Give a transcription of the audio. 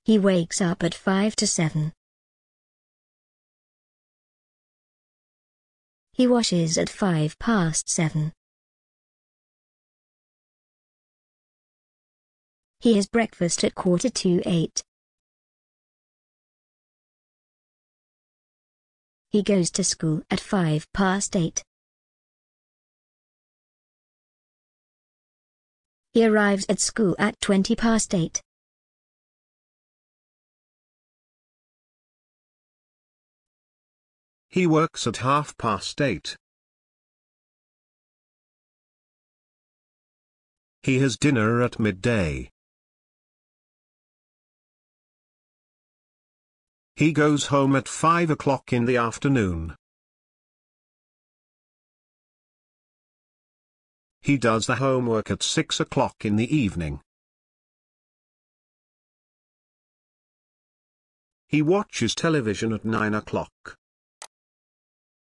He wakes up at 5 to 7. He washes at 5 past 7. He has breakfast at 7:45. He goes to school at 5 past 8. He arrives at school at 20 past 8. He works at 8:30. He has dinner at midday. He goes home at 5 o'clock in the afternoon. He does the homework at 6 o'clock in the evening. He watches television at 9 o'clock.